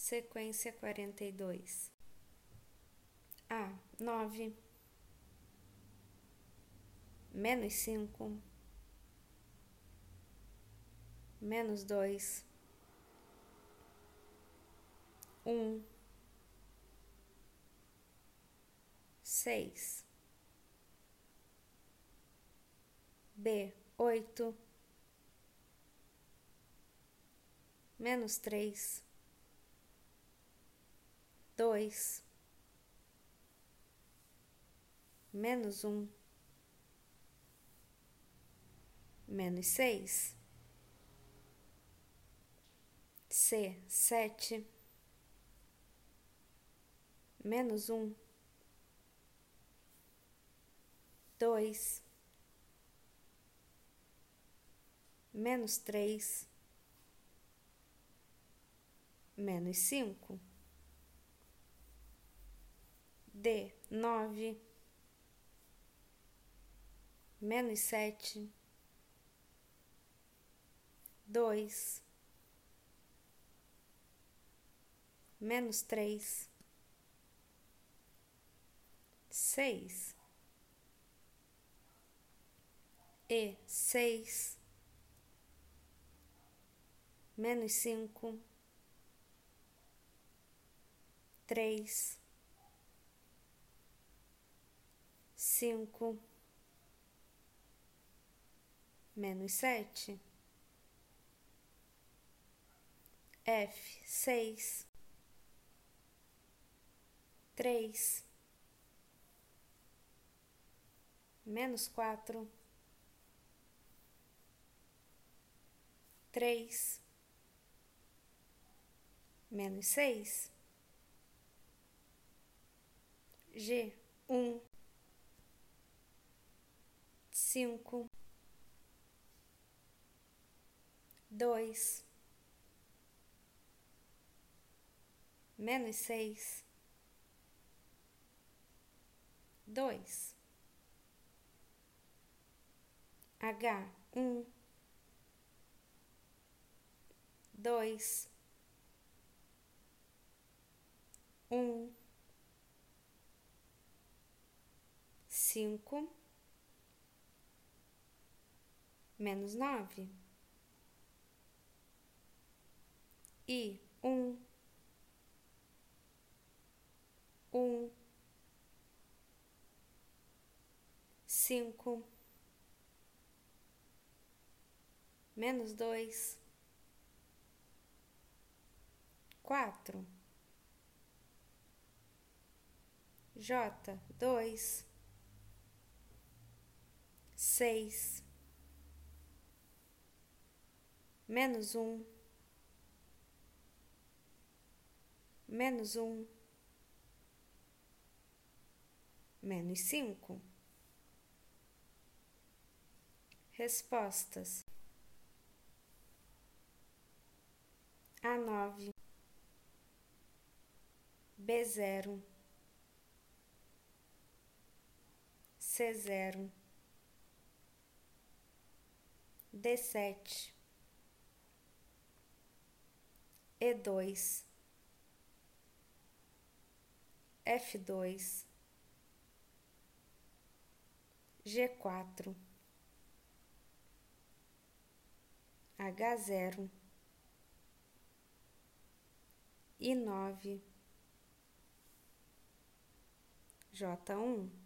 Sequência 42. A 9 menos 5 menos 2 1 6 B 8 menos 3 2 menos 1 menos 6 C 7 menos 1 2 menos 3 menos 5 D 9 menos 7 2 menos 3 6 E 6 menos 5 3 5 menos 7 F 6 3 menos 4 3 menos 6 G 1 5 2 menos 6 2 H 1 2 1 5 menos 9 I 1 1 5 menos 2 4 J 2 6 menos 1 menos 1 menos 5 Respostas A 9 B 0 C 0 D 7 E 2 F 2 G 4 H 0 I 9 J 1